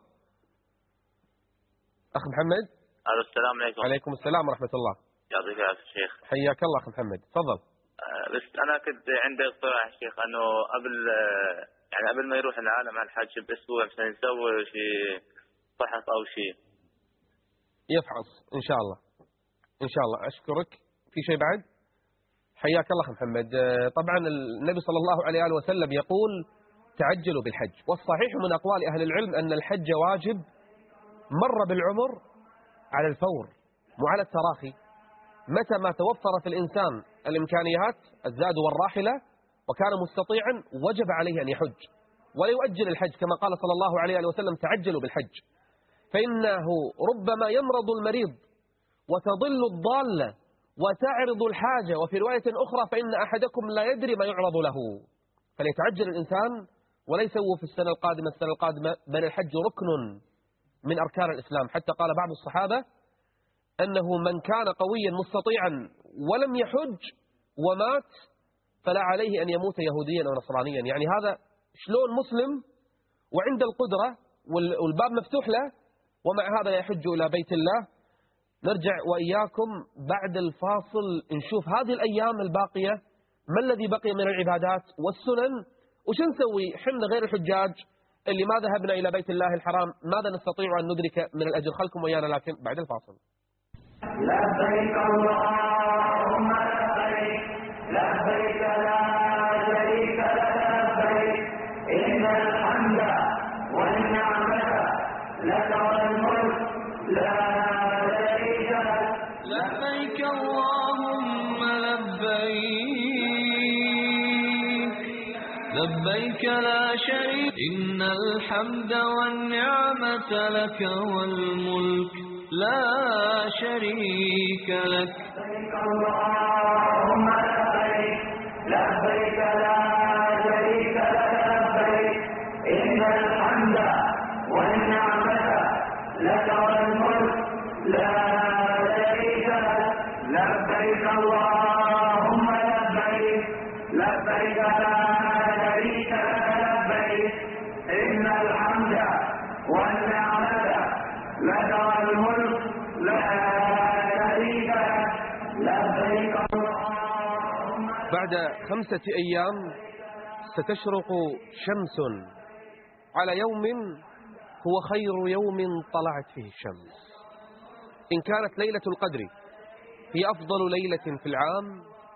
اخ محمد. الو السلام عليكم. عليكم السلام ورحمة الله. يعطيك العافية شيخ. حياك الله اخ محمد تفضل. أه بس انا كنت عندي اقتراح شيخ انه قبل يعني قبل ما يروح العالم على الحج باسبوع عشان يسوي شيء فحص او شيء. يفحص ان شاء الله. ان شاء الله اشكرك. في شيء بعد؟ حياك الله اخ محمد. طبعا النبي صلى الله عليه وسلم يقول تعجلوا بالحج، والصحيح من اقوال اهل العلم ان الحج واجب مر بالعمر على الفور مو على التراخي. متى ما توفرت الإنسان الإمكانيات الزاد والراحلة وكان مستطيعا وجب عليه أن يحج ولا يؤجل الحج، كما قال صلى الله عليه وسلم تعجلوا بالحج، فإنه ربما يمرض المريض وتضل الضالة وتعرض الحاجة، وفي رواية أخرى فإن أحدكم لا يدري ما يعرض له، فليتعجل الإنسان ولا يسوي في السنة القادمة السنة القادمة بل الحج ركن من أركان الإسلام. حتى قال بعض الصحابة أنه من كان قويا مستطيعا ولم يحج ومات فلا عليه أن يموت يهوديا أو نصرانيا. يعني هذا شلون مسلم وعند القدرة والباب مفتوح له ومع هذا يحج إلى بيت الله. نرجع وإياكم بعد الفاصل نشوف هذه الأيام الباقية ما الذي بقي من العبادات والسنن، وش نسوي حنا غير الحجاج اللي ما ذهبنا إلى بيت الله الحرام، ماذا نستطيع أن ندرك من الأجر. خلكم ويانا لكن بعد الفاصل. لبيك اللهم لبيك لبيك لا شريك لك لبيك إن الحمد والنعمة لك والملك لا شريك لك. لبيك اللهم لبيك لبيك لا شريك إن الحمد والنعمة لك والملك لا شريك لك. لبيك اللهم لبيك لبيك لا شريك لك لبيك إن الحمد والنعمة لك والملك لا شريك لك. لبيك اللهم لبيك لبيك لا شريك لك لبيك إن الحمد والنعمة لك والملك لا شريك لك. لبيك اللهم. بعد خمسة أيام ستشرق شمس على يوم هو خير يوم طلعت فيه الشمس. إن كانت ليلة القدر هي أفضل ليلة في العام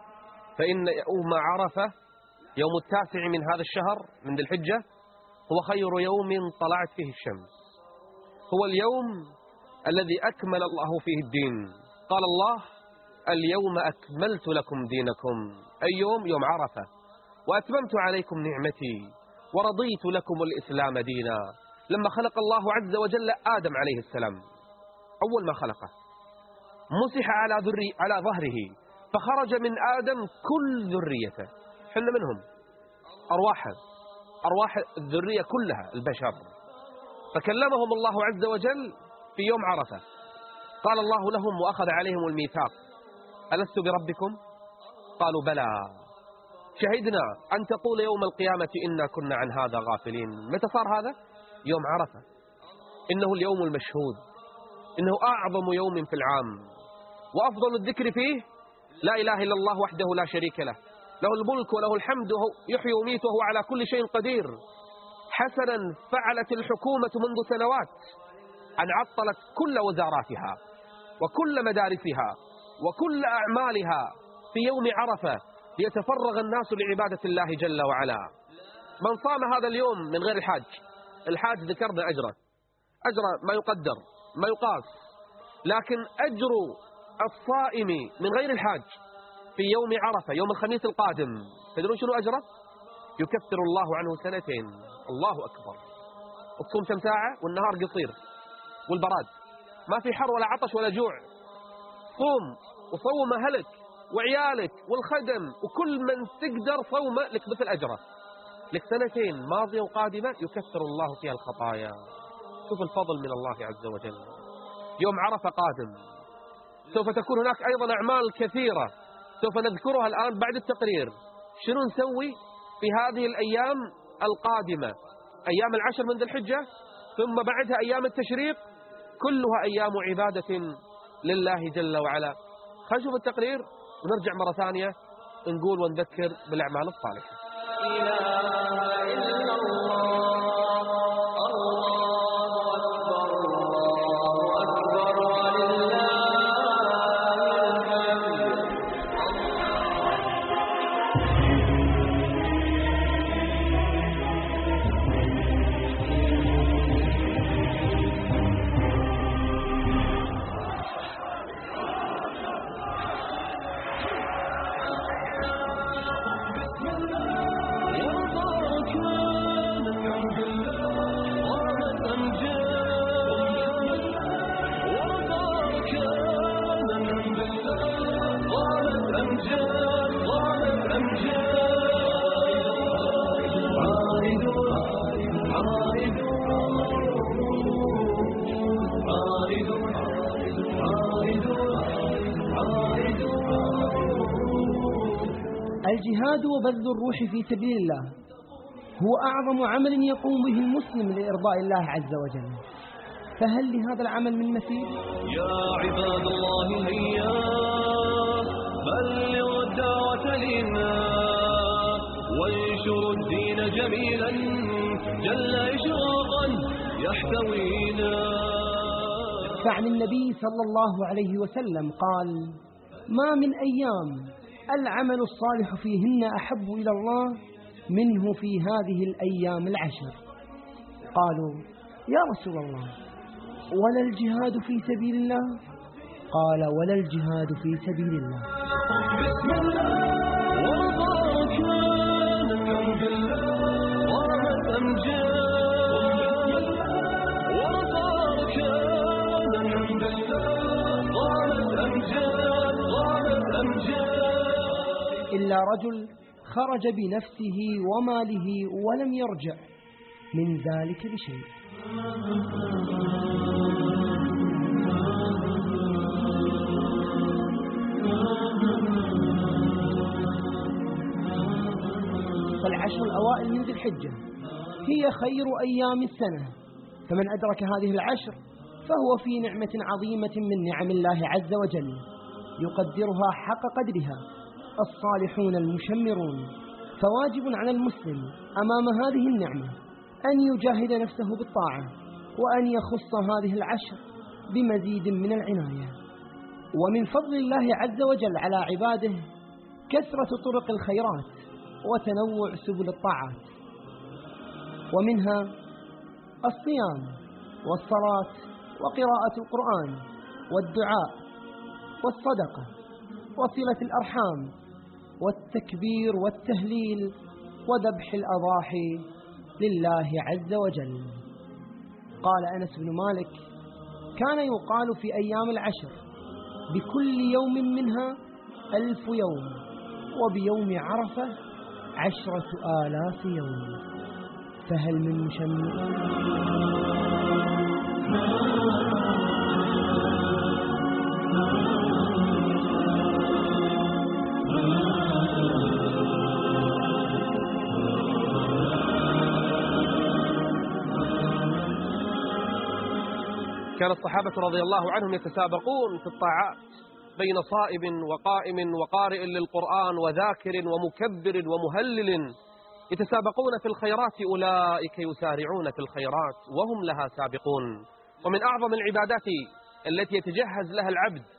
فإن يوم عرفة يوم التاسع من هذا الشهر من ذي الحجة هو خير يوم طلعت فيه الشمس. هو اليوم الذي أكمل الله فيه الدين. قال الله اليوم أكملت لكم دينكم، أي يوم يوم عرفة، وأتممت عليكم نعمتي ورضيت لكم الإسلام دينا. لما خلق الله عز وجل آدم عليه السلام أول ما خلقه مسح على ذري على ظهره فخرج من آدم كل ذريته، حنا منهم أرواحا أرواح الذرية كلها البشر، فكلمهم الله عز وجل في يوم عرفة. قال الله لهم وأخذ عليهم الميثاق ألست بربكم؟ قالوا بلى شهدنا أن تقول يوم القيامة إنا كنا عن هذا غافلين. متى صار هذا؟ يوم عرفة. إنه اليوم المشهود، إنه أعظم يوم في العام، وأفضل الذكر فيه لا إله إلا الله وحده لا شريك له، له الملك وله الحمد وهو يحيي ويميت وهو على كل شيء قدير. حسنا فعلت الحكومة منذ سنوات أن عطلت كل وزاراتها وكل مدارسها وكل أعمالها في يوم عرفة ليتفرغ الناس لعبادة الله جل وعلا. من صام هذا اليوم من غير الحاج، الحاج ذكرنا أجره، أجره ما يقدر ما يقاس، لكن أجر الصائم من غير الحاج في يوم عرفة يوم الخميس القادم تدرون شنو أجره؟ يكفر الله عنه سنتين. الله أكبر. تصوم كم ساعة والنهار قصير والبراد، ما في حر ولا عطش ولا جوع، صوم وصوم أهلك وعيالك والخدم وكل من تقدر صومه لك مثل أجره، لك سنتين ماضية وقادمة يكفر الله فيها الخطايا. شوف الفضل من الله عز وجل. يوم عرفة قادم سوف تكون هناك أيضا أعمال كثيرة سوف نذكرها الآن بعد التقرير. شنو نسوي في هذه الأيام القادمة؟ أيام العشر من ذي الحجة ثم بعدها أيام التشريق، كلها أيام عبادة لله جل وعلا. خلينا نشوف التقرير ونرجع مرة ثانية نقول ونذكر بالأعمال الصالحة. الجهاد وبذل الروح في سبيل الله هو أعظم عمل يقوم به المسلم لإرضاء الله عز وجل، فهل لهذا العمل من مثيل؟ يا عباد الله هيا بلغوا الدعوة لنا وانشروا الدين جميلا جل إشراقا يحتوينا. فعن النبي صلى الله عليه وسلم قال: ما من أيام العمل الصالح فيهن أحب إلى الله منه في هذه الأيام العشر. قالوا: يا رسول الله ولا الجهاد في سبيل الله؟ قال: ولا الجهاد في سبيل الله. بسم الله وبارك الحمد لله طابت أمجاد وبارك الحمد لله طابت أمجاد طابت أمجاد. إلا رجل خرج بنفسه وماله ولم يرجع من ذلك بشيء. فالعشر الأوائل من ذي الحجة هي خير أيام السنة، فمن أدرك هذه العشر فهو في نعمة عظيمة من نعم الله عز وجل يقدرها حق قدرها الصالحون المشمرون. فواجب على المسلم أمام هذه النعمة أن يجاهد نفسه بالطاعة وأن يخص هذه العشر بمزيد من العناية. ومن فضل الله عز وجل على عباده كثرة طرق الخيرات وتنوع سبل الطاعات، ومنها الصيام والصلاة وقراءة القرآن والدعاء والصدقة وصلة الأرحام والتكبير والتهليل وذبح الأضاحي لله عز وجل. قال أنس بن مالك: كان يقال في أيام العشر بكل يوم منها ألف يوم، وبيوم عرفة عشرة آلاف يوم، فهل من مشمر؟ كان الصحابة رضي الله عنهم يتسابقون في الطاعات بين صائم وقائم وقارئ للقرآن وذاكر ومكبر ومهلل، يتسابقون في الخيرات، أولئك يسارعون في الخيرات وهم لها سابقون. ومن أعظم العبادات التي يتجهز لها العبد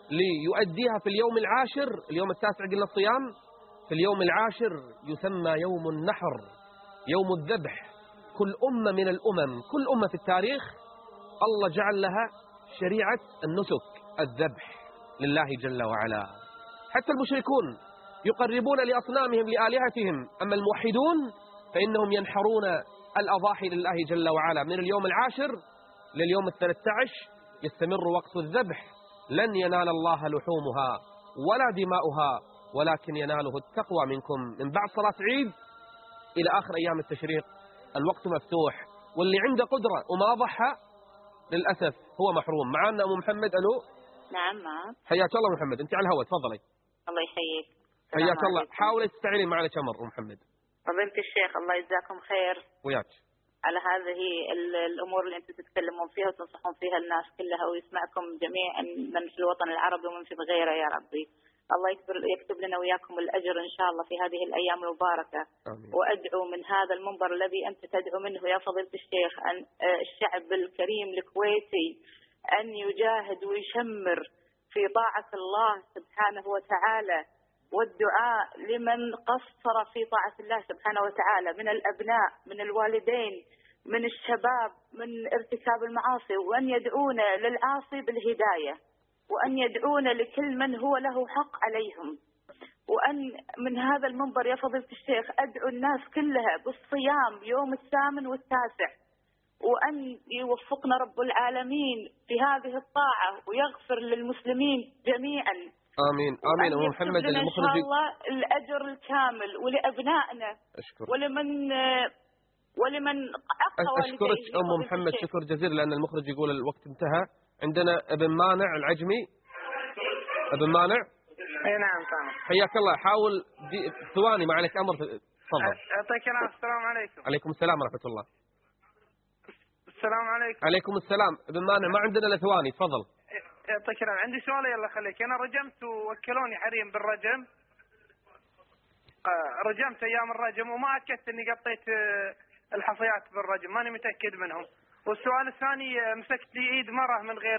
ليؤديها في اليوم العاشر. اليوم التاسع قلنا الصيام، في اليوم العاشر يسمى يوم النحر، يوم الذبح. كل أمة من الأمم، كل أمة في التاريخ الله جعل لها شريعة النسك، الذبح لله جل وعلا. حتى المشركون يقربون لأصنامهم لآلهتهم، أما الموحدون فإنهم ينحرون الأضاحي لله جل وعلا. من اليوم العاشر لليوم الثلاثة عشر يستمر وقت الذبح. لن ينال الله لحومها ولا دماؤها ولكن يناله التقوى منكم. من بعد صلاة عيد إلى آخر أيام التشريق الوقت مفتوح، واللي عنده قدرة وما ضحى للأسف هو محروم. معنا أم محمد. ألو. نعم معك. حياك الله محمد، أنت على الهواء، تفضلي. الله يحييك. حياك الله. حاولي تستعيني معنا كمر أم محمد. فضيلة الشيخ الله يجزاكم خير وياك على هذه الأمور اللي أنتم تتكلمون فيها وتنصحون فيها الناس كلها، ويسمعكم جميعا من في الوطن العربي ومن في غيره يا ربي. الله يكتب لنا وياكم الأجر إن شاء الله في هذه الأيام المباركة. آمين. وأدعو من هذا المنبر الذي أنت تدعو منه يا فضيلة الشيخ أن الشعب الكريم الكويتي أن يجاهد ويشمر في طاعة الله سبحانه وتعالى، والدعاء لمن قصر في طاعة الله سبحانه وتعالى من الأبناء، من الوالدين، من الشباب، من ارتكاب المعاصي، وأن يدعون للعاصي بالهداية، وأن يدعون لكل من هو له حق عليهم. وأن من هذا المنبر يا فضيلة الشيخ أدعو الناس كلها بالصيام يوم الثامن والتاسع، وأن يوفقنا رب العالمين في هذه الطاعة ويغفر للمسلمين جميعا. آمين آمين. أم محمد المخرج إن شاء الله الأجر الكامل ولأبنائنا أشكر. ولمن ولمن أشكرك أم محمد شكر جزيل، لأن المخرج يقول الوقت انتهى. عندنا ابن مانع العجمي. ابن مانع. اي نعم تمام. حياك الله. حاول ثواني ما عليك أمر، تفضل. يعطيك العافية. السلام عليكم. عليكم السلام ورحمة الله. السلام عليكم. عليكم السلام. ابن مانع ما عندنا إلا ثواني، تفضل. يعطيك العافية. عندي سؤال يلا خليك. أنا رجمت ووكلوني حريم بالرجم، رجمت أيام الرجم وما أكدت إني قطيت الحصيات بالرجم، ماني متأكد منهم. والسؤال الثاني مسكت لي ايد مرة من غير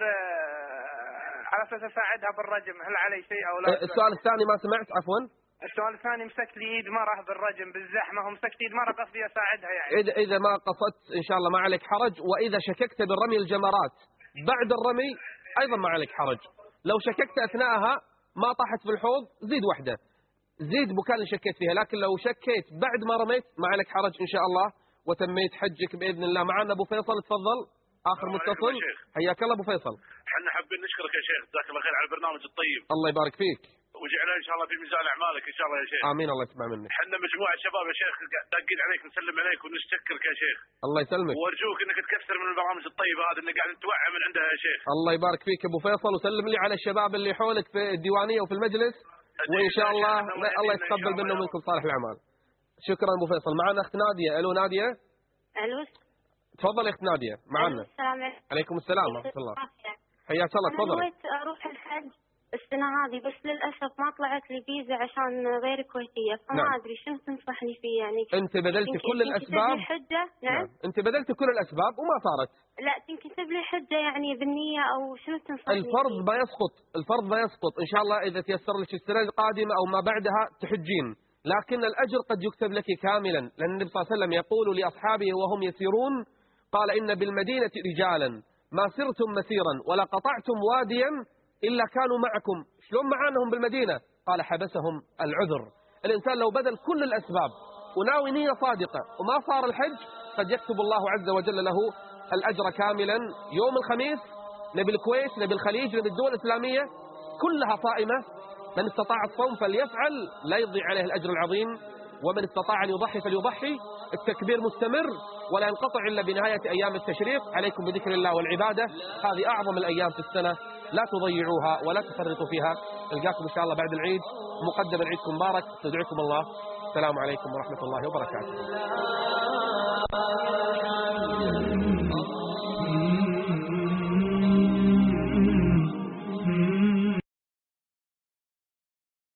على اساس اساعدها بالرجم، هل علي شيء او لا؟ السؤال الثاني ما سمعت عفوا. السؤال الثاني مسكت لي ايد مرة بالرجم بالزحمة، ومسكت ايد مرة قصدي اساعدها يعني. اذا اذا ما قصدت ان شاء الله ما عليك حرج، واذا شككت بالرمي الجمرات بعد الرمي ايضا ما عليك حرج. لو شككت اثناءها ما طاحت في الحوض زيد وحده، زيد مكان اللي شكيت فيها. لكن لو شكيت بعد ما رميت ما عليك حرج ان شاء الله، وتميت حجك بإذن الله. معنا أبو فيصل، تفضل آخر متصل. حياك الله أبو فيصل. احنا حابين نشكرك يا شيخ، جزاك الله خير على البرنامج الطيب. الله يبارك فيك. وجعلنا إن شاء الله في ميزان أعمالك إن شاء الله يا شيخ. آمين. الله يسمع منك. احنا مجموعة شباب يا شيخ داقين عليك نسلم عليك ونشكرك يا شيخ. الله يسلمك. وأرجوك إنك تكثر من البرامج الطيبة هذه اللي قاعد نتوعى من عندها يا شيخ. الله يبارك فيك أبو فيصل، وسلم لي على الشباب اللي حولك في الديوانية وفي المجلس، وإن شاء الله الله يتقبل منا ومنكم صالح الأعمال. شكرا أبو فيصل. معنا أخت نادية. ألو نادية. الو تفضل يا اخت ناديه. معنا. السلام عليكم. عليكم السلام ورحمه الله. حياك الله. تفضل. انا نويت اروح الحج السنه هذه، بس للاسف ما طلعت لي فيزا عشان غير كويتيه، فما نعم. ادري شنو تنصحني فيه يعني. انت بذلت كل الاسباب. حجه. نعم. نعم انت بذلت كل الاسباب وما صارت. لا تنكتب لي حجه يعني بالنيه او شنو تنصحني؟ الفرض ما يسقط، الفرض ما يسقط ان شاء الله. اذا تيسر لك السنه القادمه او ما بعدها تحجين، لكن الاجر قد يكتب لك كاملا، لان النبي صلى الله عليه وسلم يقول لاصحابه وهم يسيرون، قال إن بالمدينة رجالا ما سرتم مسيرا ولا قطعتم واديا إلا كانوا معكم. شلون معانهم بالمدينة؟ قال حبسهم العذر. الإنسان لو بذل كل الأسباب وناوي نية صادقة وما صار الحج، قد يكتب الله عز وجل له الأجر كاملا. يوم الخميس نبي الكويت، نبي الخليج، نبي الدول الإسلامية كلها صائمة. من استطاع الصوم فليفعل، لا يضيع عليه الأجر العظيم. ومن استطاع أن يضحي فليضحي. التكبير مستمر ولا ينقطع إلا بنهاية أيام التشريق. عليكم بذكر الله والعبادة، هذه أعظم الأيام في السنة، لا تضيعوها ولا تفرطوا فيها. نلقاكم إن شاء الله بعد العيد. مقدما عيدكم مبارك، استودعكم الله. السلام عليكم ورحمة الله وبركاته.